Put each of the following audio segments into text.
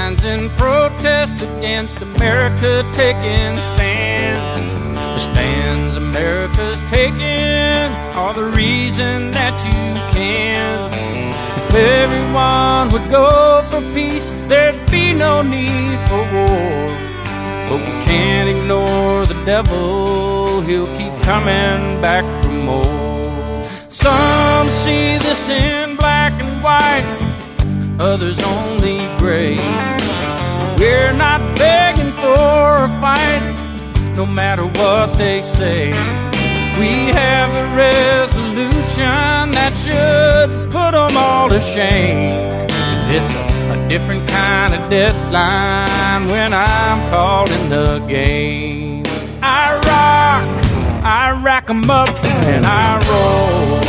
signs in protest against America taking stands. The stands America's taking are the reason that you can. If everyone would go for peace, there'd be no need for war. But we can't ignore the devil, he'll keep coming back for more. Some see this in black and white, others only gray. We're not begging for a fight, no matter what they say. We have a resolution that should put them all to shame. It's a different kind of deadline when I'm calling the game. I rack 'em up and I roll.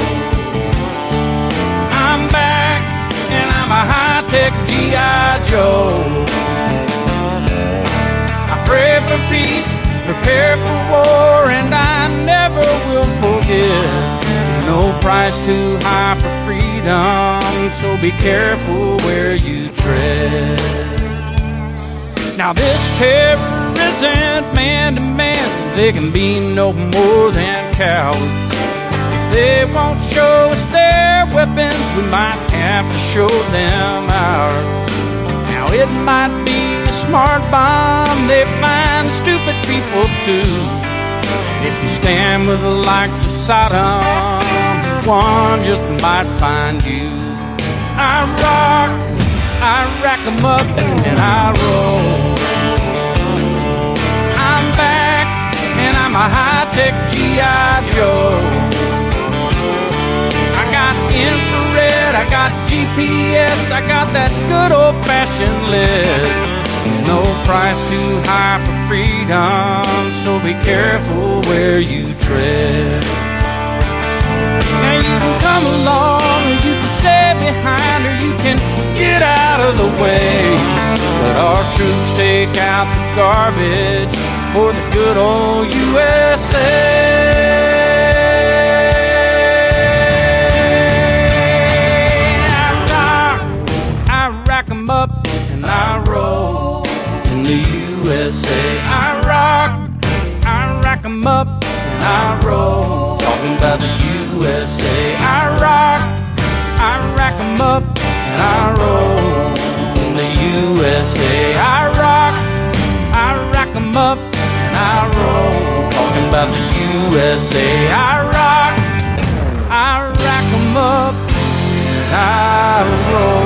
I'm back and I'm a high-tech G.I. Joe. I pray for peace, prepare for war, and I never will forget. There's no price too high for freedom, so be careful where you tread. Now this terror isn't man to man, they can be no more than cowards. If they won't show us their weapons, we might have to show them ours. Now it might be a smart bomb, they find stupid people too. If you stand with the likes of Saddam, one just might find you. I rack 'em up and I roll. I'm back and I'm a high-tech G.I. Joe. I got infrared, I got GPS, I got that good old-fashioned lead. There's no price too high for freedom, so be careful where you tread. Now you can come along, or you can stay behind, or you can get out of the way. Let our troops take out the garbage for the good old USA. I rack 'em up and I roll in the USA. I rack 'em up and I roll, talking about the USA. I rack 'em up and I roll in the USA. I rack 'em up and I roll, talking about the USA. I rack 'em up and I roll.